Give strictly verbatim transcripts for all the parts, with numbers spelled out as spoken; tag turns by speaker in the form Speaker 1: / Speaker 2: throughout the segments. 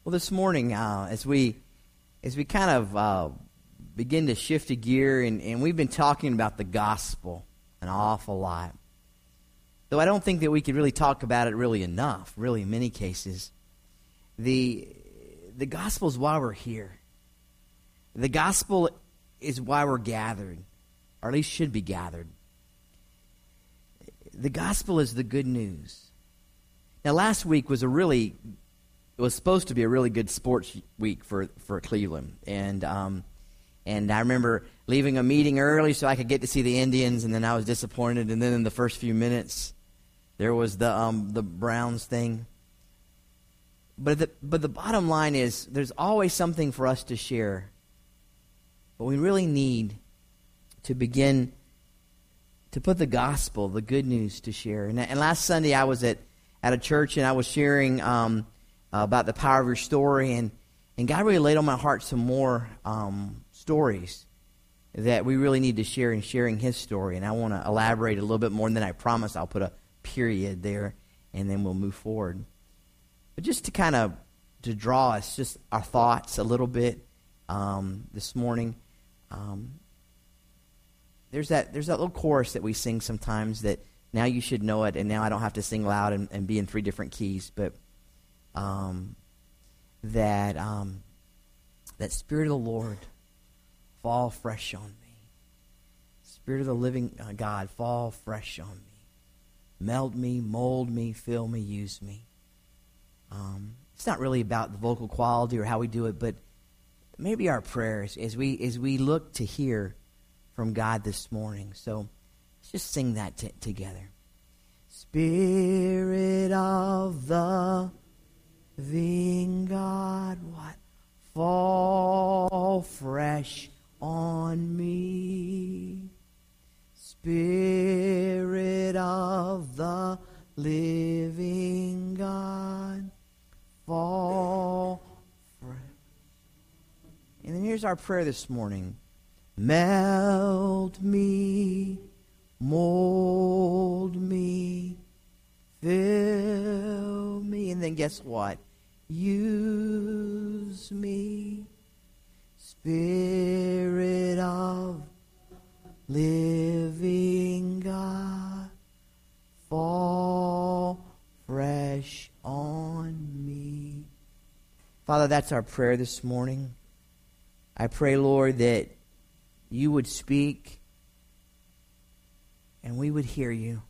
Speaker 1: Well, this morning, uh, as we as we kind of uh, begin to shift a gear, and, and we've been talking about the gospel an awful lot. Though I don't think that we could really talk about it really enough, really in many cases. The, the gospel is why we're here. The gospel is why we're gathered, or at least should be gathered. The gospel is the good news. Now, last week was a really... It was supposed to be a really good sports week for, for Cleveland. And um, and I remember leaving a meeting early so I could get to see the Indians, and then I was disappointed. And then in the first few minutes, there was the um, the Browns thing. But the, but the bottom line is there's always something for us to share. But we really need to begin to put the gospel, the good news, to share. And, and last Sunday I was at, at a church, and I was sharing... Um, Uh, about the power of your story, and, and God really laid on my heart some more um, stories that we really need to share in sharing His story, and I want to elaborate a little bit more, and then I promise I'll put a period there, and then we'll move forward. But just to kind of to draw us, just our thoughts a little bit um, this morning, um, there's that there's that little chorus that we sing sometimes that now you should know it, and now I don't have to sing loud and, and be in three different keys, but Um, that um, that Spirit of the Lord fall fresh on me. Spirit of the living uh, God fall fresh on me. Meld me, mold me, fill me, use me. Um, it's not really about the vocal quality or how we do it, but maybe our prayers as we as we look to hear from God this morning. So let's just sing that t- together. Spirit of the living God, what? Fall fresh on me. Spirit of the living God, fall fresh. And then here's our prayer this morning. Melt me, mold me, fill me, and then guess what? Use me, Spirit of living God, fall fresh on me. Father, that's our prayer this morning. I pray, Lord, that you would speak and we would hear you.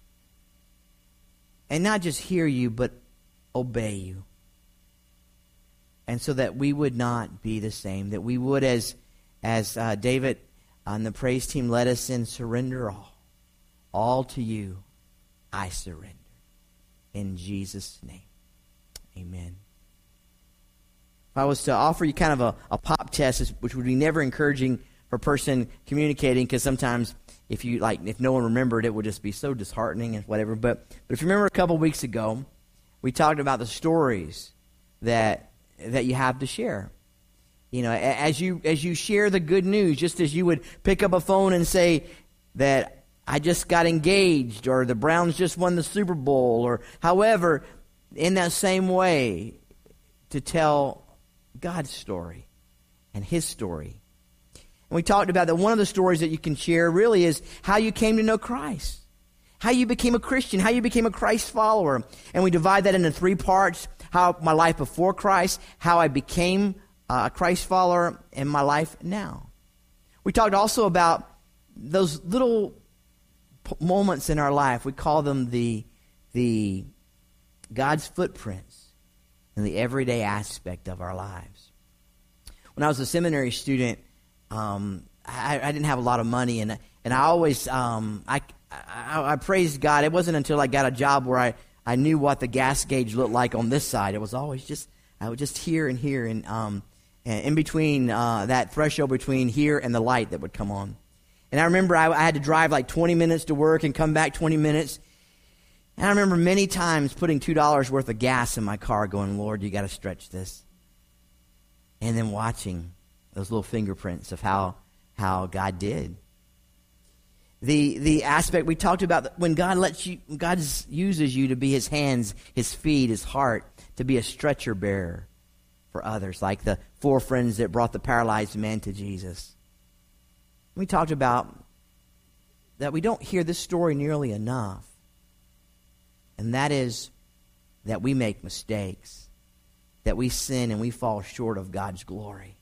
Speaker 1: And not just hear you, but obey you. And so that we would not be the same. That we would, as as uh, David on the praise team led us in, surrender all. All to you I surrender. In Jesus' name. Amen. If I was to offer you kind of a, a pop test, which would be never encouraging for a person communicating, because sometimes if you like, if no one remembered, it would just be so disheartening and whatever. But but if you remember, a couple weeks ago, we talked about the stories that that you have to share. You know, as you as you share the good news, just as you would pick up a phone and say that I just got engaged, or the Browns just won the Super Bowl, or however, in that same way, to tell God's story and His story. And we talked about that one of the stories that you can share really is how you came to know Christ, how you became a Christian, how you became a Christ follower. And we divide that into three parts: how my life before Christ, how I became a Christ follower, and my life now. We talked also about those little p- moments in our life. We call them the the God's footprints in the everyday aspect of our lives. When I was a seminary student, um, I, I didn't have a lot of money, and and I always um, I, I I praised God. It wasn't until I got a job where I, I knew what the gas gauge looked like on this side. It was always just I would just here and here and um and in between uh, that threshold between here and the light that would come on. And I remember I, I had to drive like twenty minutes to work and come back twenty minutes. And I remember many times putting two dollars worth of gas in my car, going, Lord, you got to stretch this. And then watching those little fingerprints of how how God did. The the aspect we talked about, when God lets you, God uses you to be His hands, His feet, His heart, to be a stretcher bearer for others, like the four friends that brought the paralyzed man to Jesus. We talked about that we don't hear this story nearly enough, and that is that we make mistakes, that we sin and we fall short of God's glory.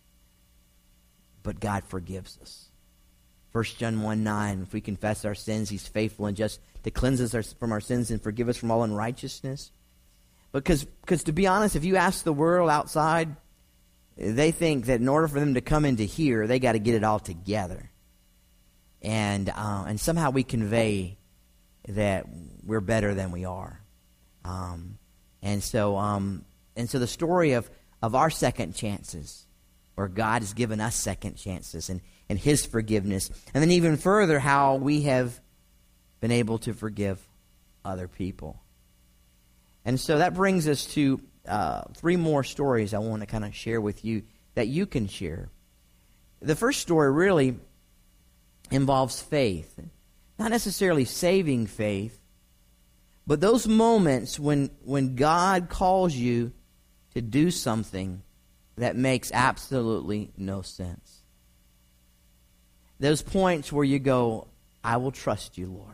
Speaker 1: But God forgives us. First John one nine, if we confess our sins, he's faithful and just to cleanse us from our sins and forgive us from all unrighteousness. Because, because to be honest, if you ask the world outside, they think that in order for them to come into here, they got to get it all together. And uh, and somehow we convey that we're better than we are. Um, and so um, and so the story of, of our second chances, where God has given us second chances and, and his forgiveness. And then even further, how we have been able to forgive other people. And so that brings us to uh, three more stories I want to kind of share with you that you can share. The first story really involves faith. Not necessarily saving faith, but those moments when, when God calls you to do something that makes absolutely no sense. Those points where you go, I will trust you, Lord.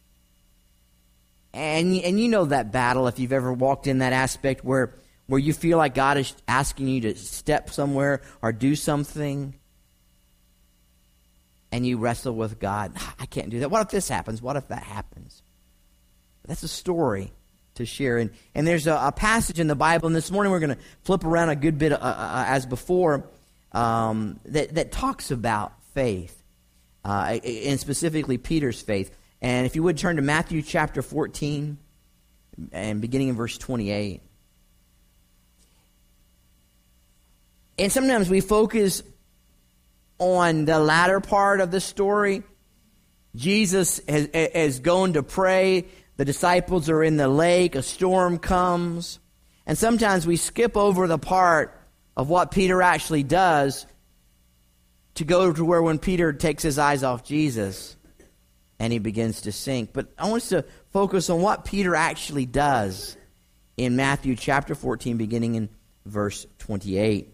Speaker 1: And, and you know that battle if you've ever walked in that aspect where, where you feel like God is asking you to step somewhere or do something, and you wrestle with God. I can't do that. What if this happens? What if that happens? That's a story to share. And, and there's a, a passage in the Bible, and this morning we're going to flip around a good bit uh, uh, as before, um, that, that talks about faith, uh, and specifically Peter's faith. And if you would turn to Matthew chapter fourteen, and beginning in verse twenty-eight. And sometimes we focus on the latter part of the story. Jesus has, has gone to pray. The disciples are in the lake. A storm comes. And sometimes we skip over the part of what Peter actually does to go to where when Peter takes his eyes off Jesus and he begins to sink. But I want us to focus on what Peter actually does in Matthew chapter fourteen, beginning in verse twenty-eight.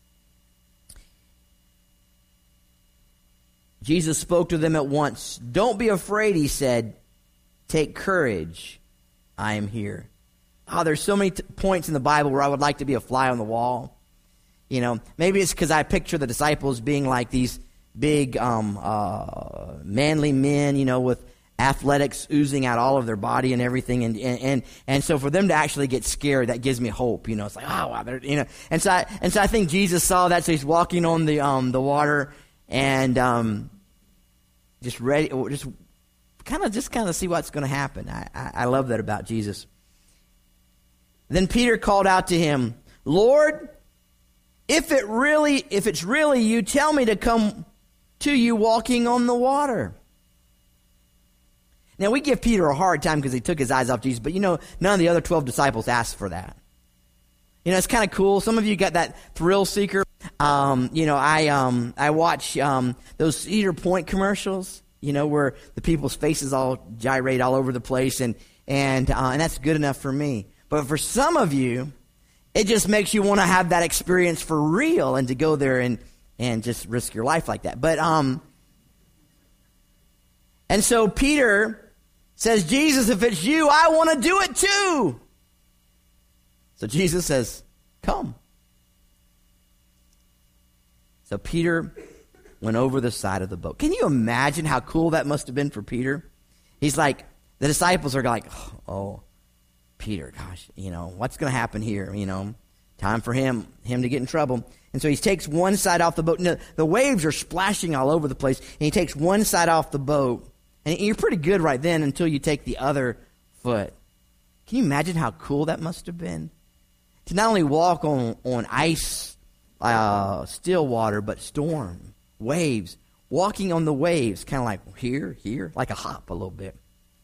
Speaker 1: Jesus spoke to them at once. Don't be afraid, he said. Take courage. I am here. Oh, there's so many t- points in the Bible where I would like to be a fly on the wall. You know, maybe it's because I picture the disciples being like these big, um, uh, manly men, you know, with athletics oozing out all of their body and everything. And, and, and, and so for them to actually get scared, that gives me hope. You know, it's like, oh, wow, they're, you know. And so I, and so I think Jesus saw that. So he's walking on the, um, the water and, um, just ready, just kind of, just kind of see what's going to happen. I, I, I love that about Jesus. Then Peter called out to him, Lord, if it really, if it's really you, tell me to come to you walking on the water. Now, we give Peter a hard time because he took his eyes off Jesus, but you know, none of the other twelve disciples asked for that. You know, it's kind of cool. Some of you got that thrill seeker. Um, you know, I um, I watch um, those Cedar Point commercials, you know, where the people's faces all gyrate all over the place, and, and, uh, and that's good enough for me. But for some of you, it just makes you want to have that experience for real and to go there and, and just risk your life like that. But, um, and so Peter says, Jesus, if it's you, I want to do it too. So Jesus says, come. So Peter went over the side of the boat. Can you imagine how cool that must have been for Peter? He's like, the disciples are like, oh, Peter, gosh, you know, what's going to happen here? You know, time for him, him to get in trouble. And so he takes one side off the boat. No, the waves are splashing all over the place. And he takes one side off the boat. And you're pretty good right then until you take the other foot. Can you imagine how cool that must have been? To not only walk on, on ice, uh, still water, but storm, waves, walking on the waves, kind of like here, here, like a hop a little bit.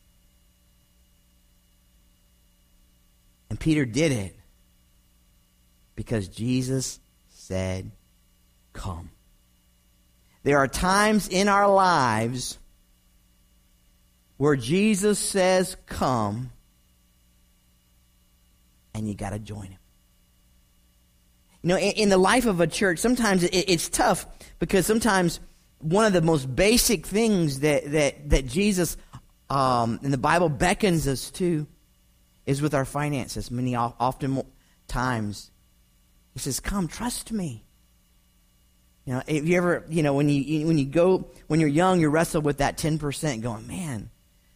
Speaker 1: And Peter did it because Jesus said, come. There are times in our lives where Jesus says, come, and you got to join him. You know, in, in the life of a church, sometimes it, it's tough because sometimes one of the most basic things that, that, that Jesus um, in the Bible beckons us to is with our finances. Many often times he says, come, trust me. You know, if you ever, you know, when you when you go, when you're young, you wrestle with that ten percent going, man,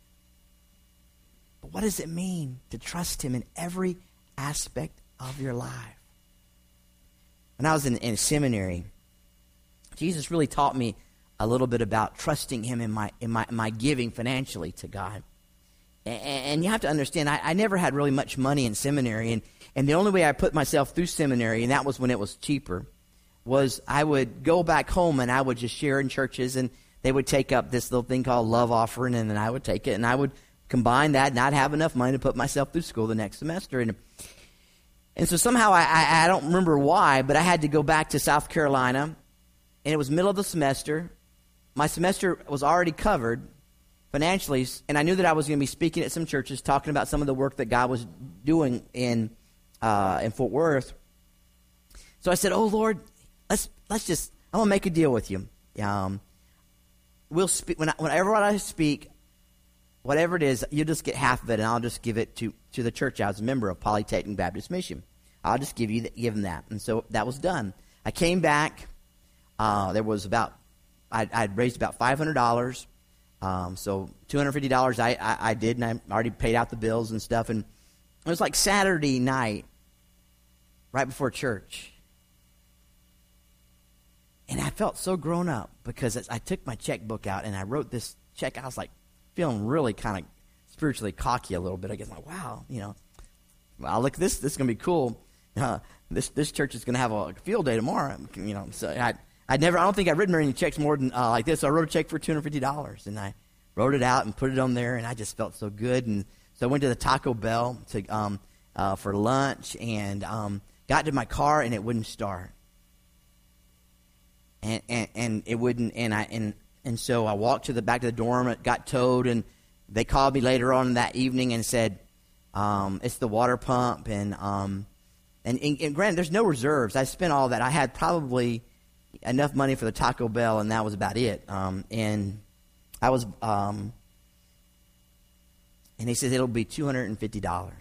Speaker 1: but what does it mean to trust him in every aspect of your life? When I was in, in seminary, Jesus really taught me a little bit about trusting him in my in my, in my giving financially to God. And, and you have to understand, I, I never had really much money in seminary, and, and the only way I put myself through seminary, and that was when it was cheaper, was I would go back home and I would just share in churches, and they would take up this little thing called love offering, and then I would take it, and I would combine that, not have enough money to put myself through school the next semester. And and so somehow, I, I, I don't remember why, but I had to go back to South Carolina, and it was middle of the semester. My semester was already covered financially, and I knew that I was going to be speaking at some churches, talking about some of the work that God was doing in uh, in Fort Worth. So I said, oh, Lord, Let's let's just. I'm gonna make a deal with you. Um, we'll speak when I, whenever I speak, whatever it is, you just get half of it, and I'll just give it to, to the church. I was a member of Polytechnic Baptist Mission. I'll just give you the, give them that, and so that was done. I came back. Uh, there was about I I'd raised about five hundred dollars. Um, so two hundred fifty dollars I, I I did, and I already paid out the bills and stuff. And it was like Saturday night, right before church. And I felt so grown up because I took my checkbook out and I wrote this check. I was like feeling really kind of spiritually cocky a little bit. I guess like, wow, you know, well, look, this this is gonna be cool. Uh, this this church is gonna have a field day tomorrow. You know, so I I never I don't think I've written any checks more than uh, like this. So I wrote a check for two hundred fifty dollars and I wrote it out and put it on there, and I just felt so good. And so I went to the Taco Bell to um uh, for lunch, and um got to my car and it wouldn't start. And, and and it wouldn't, and I and and so I walked to the back of the dorm. It got towed, and they called me later on that evening and said, um, "It's the water pump." And um, and, and and granted, there's no reserves. I spent all that. I had probably enough money for the Taco Bell, and that was about it. Um, and I was, um, and he said it'll be two hundred and fifty dollars.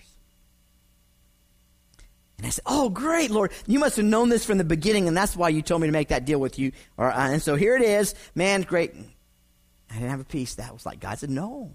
Speaker 1: And I said, oh, great, Lord. You must have known this from the beginning, and that's why you told me to make that deal with you. Or, uh, and so here it is. Man, great. I didn't have a piece. That was like, God said, no.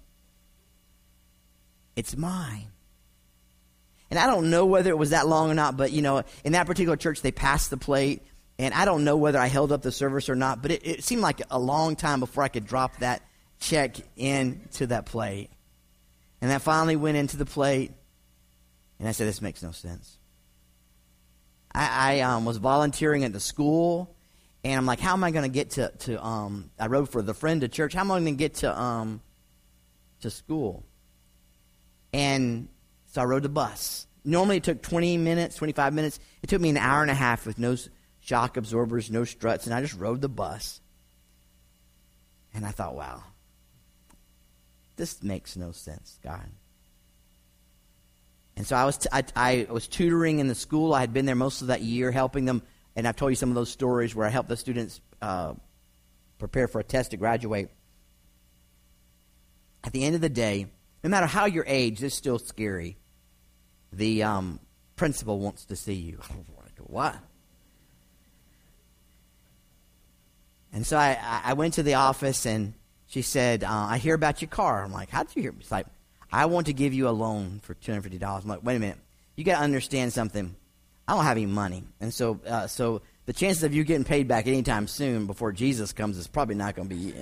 Speaker 1: It's mine. And I don't know whether it was that long or not, but, you know, in that particular church, they passed the plate. And I don't know whether I held up the service or not, but it, it seemed like a long time before I could drop that check into that plate. And that finally went into the plate. And I said, this makes no sense. I, I um, was volunteering at the school, and I'm like, how am I going to get to, to um, I rode for the friend to church. How am I going to get to um, to school? And so I rode the bus. Normally it took twenty minutes, twenty-five minutes. It took me an hour and a half with no shock absorbers, no struts, and I just rode the bus. And I thought, wow, this makes no sense, God. And so I was t- I, I was tutoring in the school. I had been there most of that year, helping them. And I've told you some of those stories where I helped the students uh, prepare for a test to graduate. At the end of the day, no matter how your age, this is still scary. The um, principal wants to see you. What? And so I, I went to the office, and she said, uh, I hear about your car. I'm like, how did you hear? It's like, I want to give you a loan for two hundred fifty dollars. I'm like, wait a minute. You got to understand something. I don't have any money. And so uh, so the chances of you getting paid back anytime soon before Jesus comes is probably not going to be.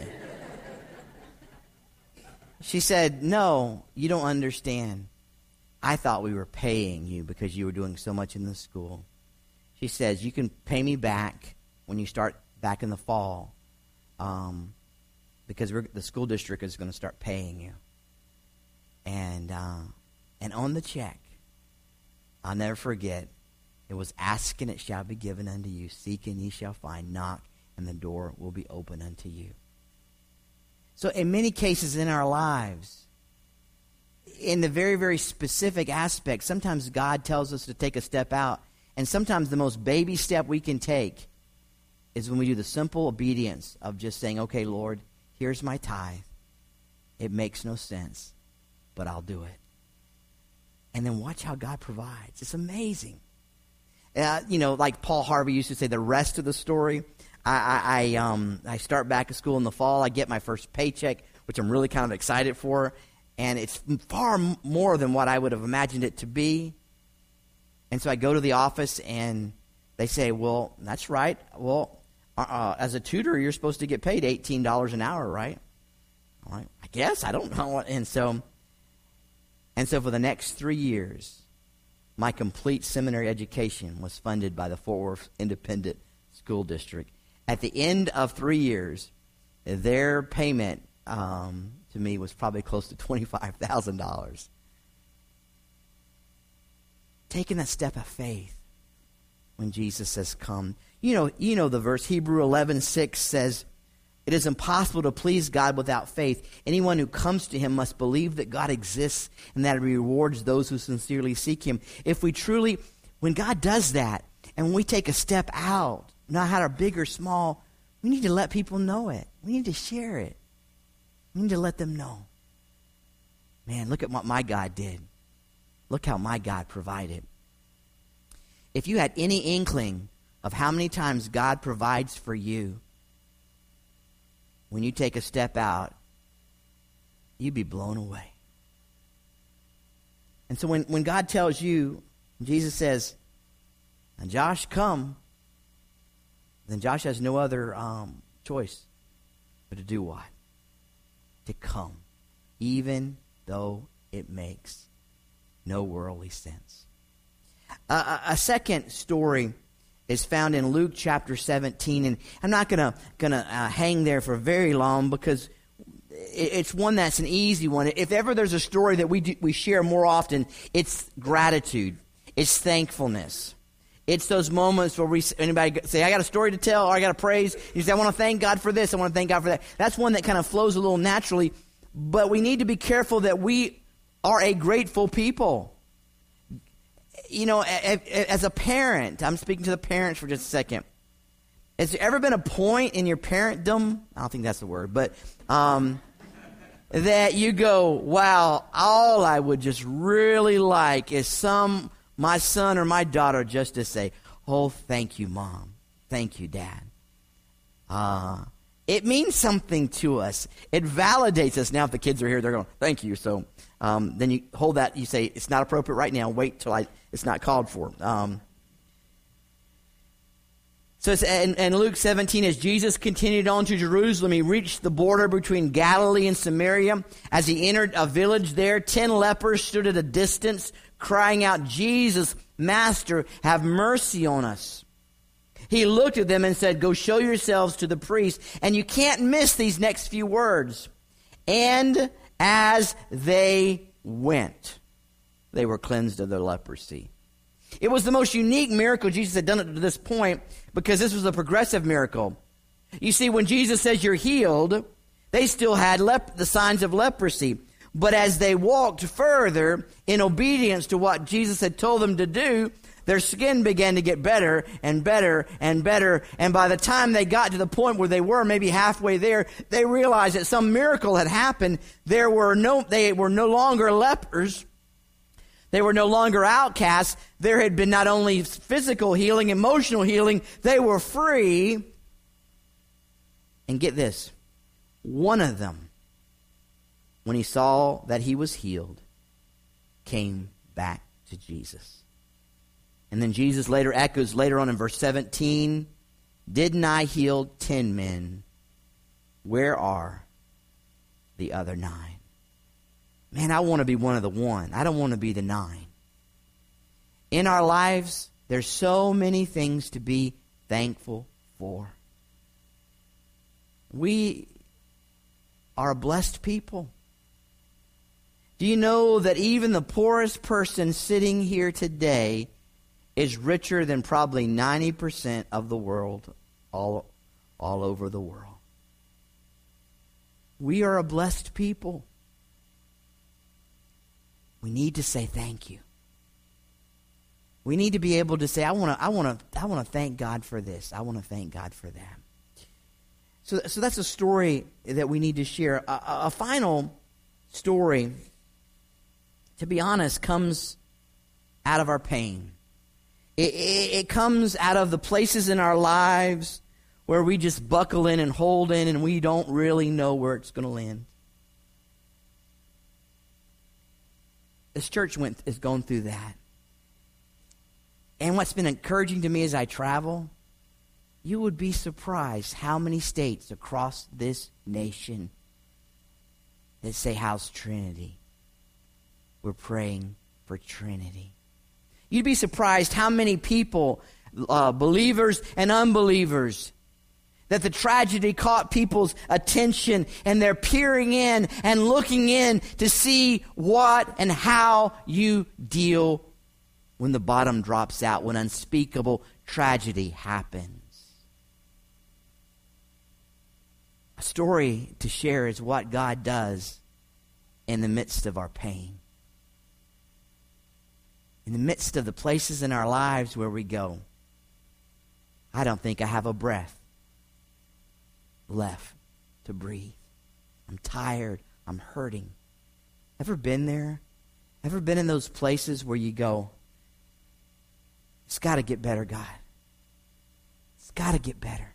Speaker 1: She said, no, you don't understand. I thought we were paying you because you were doing so much in the school. She says, you can pay me back when you start back in the fall um, because we're, the school district is going to start paying you. And uh, and on the check, I'll never forget, it was ask and it shall be given unto you. Seek and ye shall find. Knock and the door will be open unto you. So in many cases in our lives, in the very, very specific aspect, sometimes God tells us to take a step out And sometimes the most baby step we can take is when we do the simple obedience of just saying, okay, Lord, here's my tithe. It makes no sense, but I'll do it. And then watch how God provides. It's amazing. Uh, you know, like Paul Harvey used to say, the rest of the story. I, I, I, um, I start back at school in the fall. I get my first paycheck, which I'm really kind of excited for. And it's far m- more than what I would have imagined it to be. And so I go to the office, and they say, well, that's right. Well, uh, as a tutor, you're supposed to get paid eighteen dollars an hour, right? I'm like, I guess. I don't know. And so, and so for the next three years, my complete seminary education was funded by the Fort Worth Independent School District. At the end of three years, their payment um, to me was probably close to twenty-five thousand dollars. Taking that step of faith when Jesus says, come. You know, you know the verse, Hebrews eleven six says, it is impossible to please God without faith. Anyone who comes to him must believe that God exists and that he rewards those who sincerely seek him. If we truly, when God does that, and when we take a step out, not how big or small, we need to let people know it. We need to share it. We need to let them know. Man, look at what my God did. Look how my God provided. If you had any inkling of how many times God provides for you, when you take a step out, you'd be blown away. And so when, when God tells you, Jesus says, and Josh, come, then Josh has no other um, choice but to do what? To come, even though it makes no worldly sense. Uh, a second story is found in Luke chapter seventeen, and I'm not gonna gonna uh, hang there for very long because it's one that's an easy one. If ever there's a story that we do, we share more often, it's gratitude, it's thankfulness. It's those moments where we anybody say, I got a story to tell, or I got a praise. You say, I want to thank God for this, I want to thank God for that. That's one that kind of flows a little naturally, but we need to be careful that we are a grateful people. You know, as a parent, I'm speaking to the parents for just a second. Has there ever been a point in your parentdom, I don't think that's the word, but um, that you go, wow, all I would just really like is some, my son or my daughter just to say, oh, thank you, Mom. Thank you, Dad. Uh, it means something to us. It validates us. Now, if the kids are here, they're going, thank you. So um, then you hold that, you say, it's not appropriate right now. Wait till I, it's not called for. Um, so it's, and, and Luke seventeen, as Jesus continued on to Jerusalem, he reached the border between Galilee and Samaria. As he entered a village there, ten lepers stood at a distance, crying out, Jesus, Master, have mercy on us. He looked at them and said, go show yourselves to the priest. And you can't miss these next few words. And as they went, they were cleansed of their leprosy. It was the most unique miracle Jesus had done up to this point because this was a progressive miracle. You see, when Jesus says you're healed, they still had lep- the signs of leprosy. But as they walked further in obedience to what Jesus had told them to do, their skin began to get better and better and better. And by the time they got to the point where they were maybe halfway there, they realized that some miracle had happened. There were no, they were no longer lepers. They were no longer outcasts. There had been not only physical healing, emotional healing. They were free. And get this, one of them, when he saw that he was healed, came back to Jesus. And then Jesus later echoes later on in verse seventeen, didn't I heal ten men? Where are the other nine? Man, I want to be one of the one. I don't want to be the nine. In our lives, there's so many things to be thankful for. We are a blessed people. Do you know that even the poorest person sitting here today is richer than probably ninety percent of the world, all, all over the world? We are a blessed people. We need to say thank you. We need to be able to say, I want to I want to I want to thank God for this. I want to thank God for that. So so that's a story that we need to share. A, a, a final story, to be honest, comes out of our pain. It, it, it comes out of the places in our lives where we just buckle in and hold in and we don't really know where it's going to land. This church went is going through that. And what's been encouraging to me as I travel, you would be surprised how many states across this nation that say, how's Trinity? We're praying for Trinity. You'd be surprised how many people, uh, believers and unbelievers, that the tragedy caught people's attention and they're peering in and looking in to see what and how you deal when the bottom drops out, when unspeakable tragedy happens. A story to share is what God does in the midst of our pain. In the midst of the places in our lives where we go, I don't think I have a breath left to breathe. I'm tired. I'm hurting. Ever been there? Ever been in those places where you go, it's got to get better, God. It's got to get better.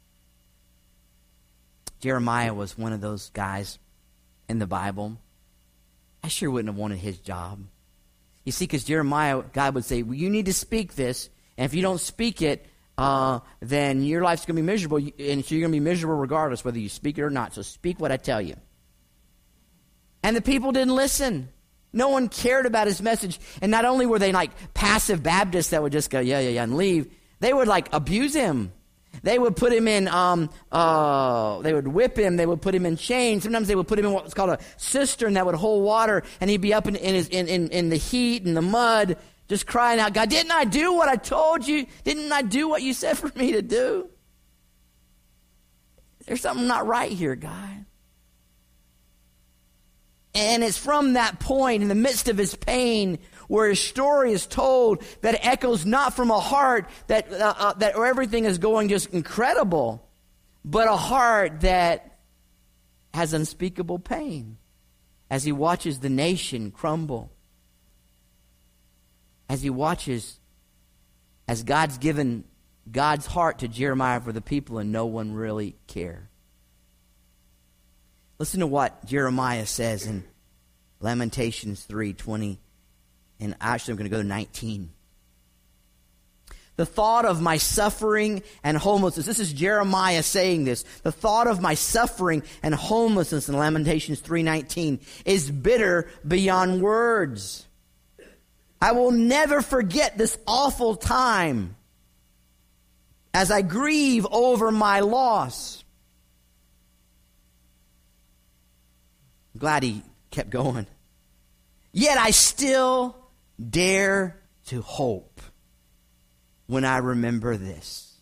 Speaker 1: Jeremiah was one of those guys in the Bible. I sure wouldn't have wanted his job. You see, because Jeremiah, God would say, well, you need to speak this, and if you don't speak it, uh, then your life's going to be miserable, and so you're going to be miserable regardless whether you speak it or not. So speak what I tell you. And the people didn't listen. No one cared about his message. And not only were they like passive Baptists that would just go, yeah, yeah, yeah, and leave, they would like abuse him. They would put him in, um, uh, they would whip him. They would put him in chains. Sometimes they would put him in what was called a cistern that would hold water, and he'd be up in in, his, in, in, in the heat and the mud, just crying out, God, didn't I do what I told you? Didn't I do what you said for me to do? There's something not right here, God. And it's from that point, in the midst of his pain, where his story is told, that echoes not from a heart that uh, uh, that where everything is going just incredible, but a heart that has unspeakable pain as he watches the nation crumble, as he watches, as God's given God's heart to Jeremiah for the people and no one really cared. Listen to what Jeremiah says in Lamentations three twenty, and actually I'm going to go to nineteen. The thought of my suffering and homelessness, this is Jeremiah saying this, the thought of my suffering and homelessness in Lamentations three nineteen is bitter beyond words. I will never forget this awful time as I grieve over my loss. I'm glad he kept going. Yet I still dare to hope when I remember this.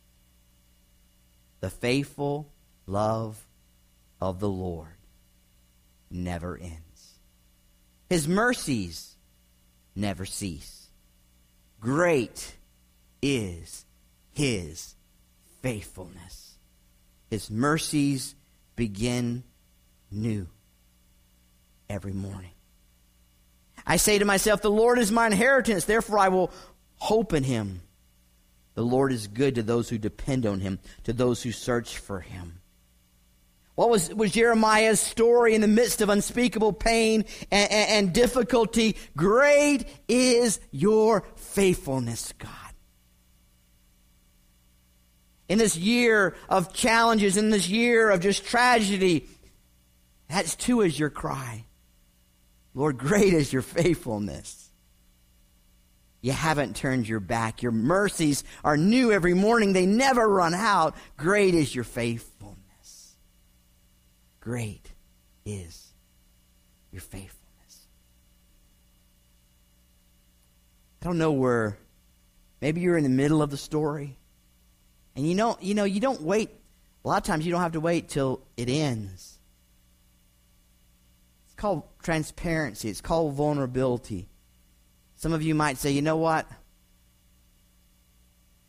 Speaker 1: The faithful love of the Lord never ends. His mercies never cease. Great is his faithfulness. His mercies begin new every morning. I say to myself, the Lord is my inheritance, therefore I will hope in him. The Lord is good to those who depend on him, to those who search for him. What was, was Jeremiah's story in the midst of unspeakable pain and, and, and difficulty? Great is your faithfulness, God. In this year of challenges, in this year of just tragedy, that too is your cry. Lord, great is your faithfulness. You haven't turned your back. Your mercies are new every morning. They never run out. Great is your faithfulness. Great is your faithfulness. I don't know where, maybe you're in the middle of the story. And you know, you know, you don't wait. A lot of times you don't have to wait till it ends. It's called transparency. It's called vulnerability. Some of you might say, you know what?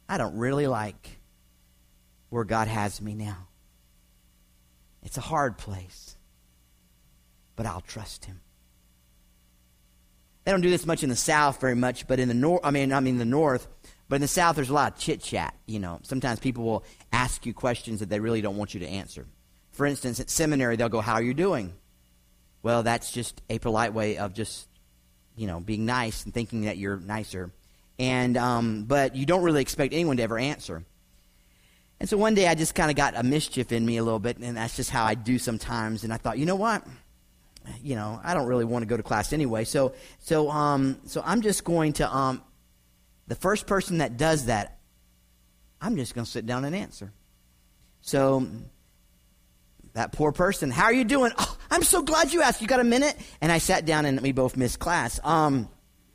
Speaker 1: I don't really like where God has me now. It's a hard place, but I'll trust him. They don't do this much in the South very much, but in the north, I mean, I mean the North, but in the South there's a lot of chit chat. You know, sometimes people will ask you questions that they really don't want you to answer. For instance, at seminary they'll go, "How are you doing?" Well, that's just a polite way of just, you know, being nice and thinking that you're nicer. And um, but you don't really expect anyone to ever answer. And so one day I just kind of got a mischief in me a little bit, and that's just how I do sometimes. And I thought, you know what? You know, I don't really want to go to class anyway. So so um so I'm just going to um the first person that does that, I'm just going to sit down and answer. So that poor person, "How are you doing?" "Oh, I'm so glad you asked. You got a minute?" And I sat down and we both missed class. Um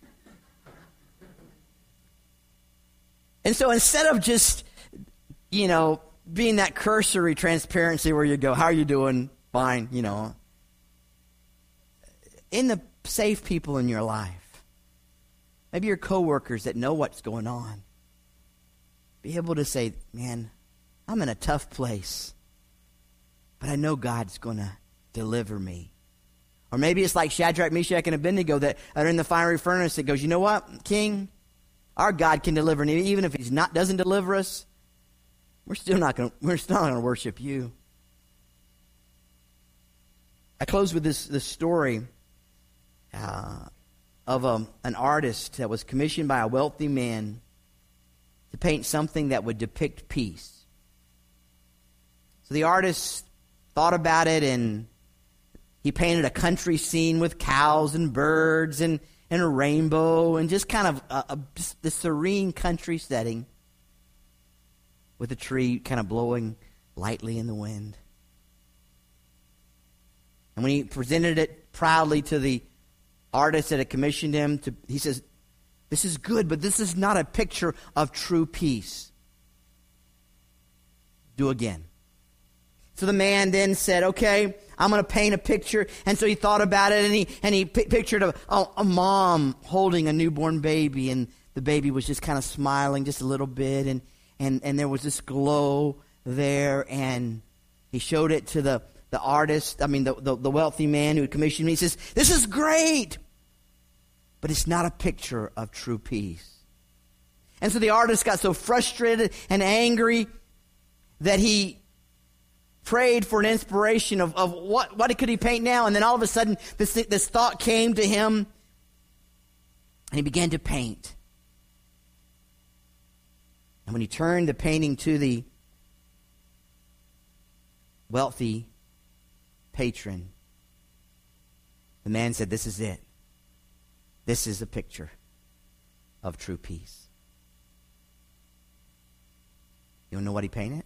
Speaker 1: And so instead of just, you know, being that cursory transparency where you go, "How are you doing?" "Fine," you know. In the safe people in your life, maybe your coworkers that know what's going on, be able to say, "Man, I'm in a tough place, but I know God's going to deliver me." Or maybe it's like Shadrach, Meshach, and Abednego that are in the fiery furnace that goes, "You know what, King? Our God can deliver, and even if He's not doesn't deliver us, we're still not going. We're still not going to worship You." I close with this this story uh, of a, an artist that was commissioned by a wealthy man to paint something that would depict peace. So the artist thought about it, and he painted a country scene with cows and birds and. and a rainbow, and just kind of a, a, just the serene country setting with a tree kind of blowing lightly in the wind. And when he presented it proudly to the artist that had commissioned him, to, he says, "This is good, but this is not a picture of true peace. Do again." So the man then said, "Okay, I'm going to paint a picture." And so he thought about it, and he and he p- pictured a, a, a mom holding a newborn baby, and the baby was just kind of smiling just a little bit, and, and, and there was this glow there, and he showed it to the, the artist, I mean the, the, the wealthy man who commissioned me. He says, "This is great, but it's not a picture of true peace." And so the artist got so frustrated and angry that he prayed for an inspiration of, of what, what could he paint now. And then all of a sudden, this, this thought came to him, and he began to paint. And when he turned the painting to the wealthy patron, the man said, "This is it. This is a picture of true peace." You don't know what he painted?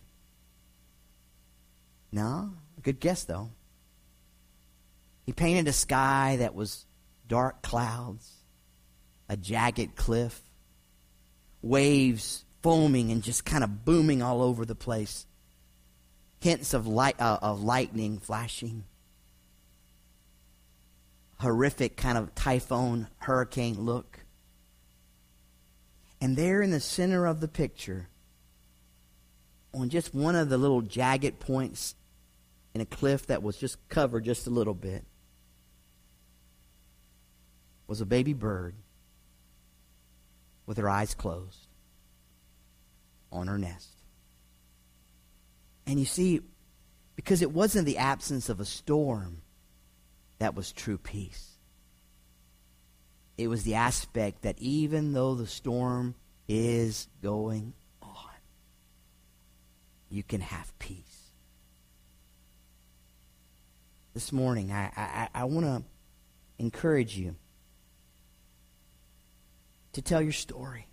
Speaker 1: No? Good guess, though. He painted a sky that was dark clouds, a jagged cliff, waves foaming and just kind of booming all over the place, hints of light, uh, of lightning flashing, horrific kind of typhoon, hurricane look. And there in the center of the picture, on just one of the little jagged points in a cliff that was just covered just a little bit, was a baby bird with her eyes closed on her nest. And you see, because it wasn't the absence of a storm that was true peace. It was the aspect that even though the storm is going on, you can have peace. This morning, I, I, I want to encourage you to tell your story.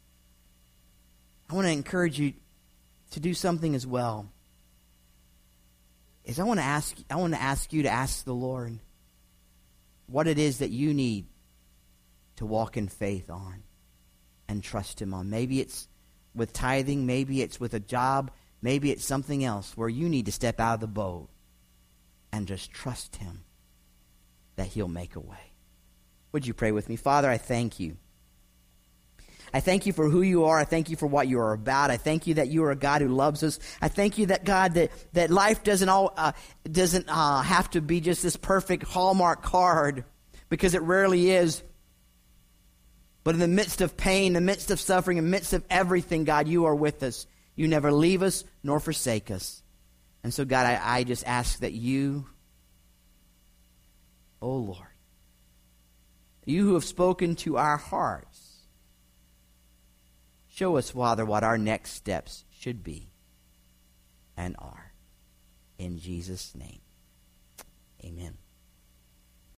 Speaker 1: I want to encourage you to do something as well. Is I want to ask I want to ask you to ask the Lord what it is that you need to walk in faith on and trust Him on. Maybe it's with tithing, maybe it's with a job, maybe it's something else where you need to step out of the boat and just trust Him that He'll make a way. Would you pray with me? Father, I thank you. I thank you for who you are. I thank you for what you are about. I thank you that you are a God who loves us. I thank you that, God, that, that life doesn't all uh, doesn't uh, have to be just this perfect Hallmark card, because it rarely is. But in the midst of pain, in the midst of suffering, in the midst of everything, God, you are with us. You never leave us nor forsake us. And so, God, I, I just ask that you, oh Lord, you who have spoken to our hearts, show us, Father, what our next steps should be and are. In Jesus' name, amen.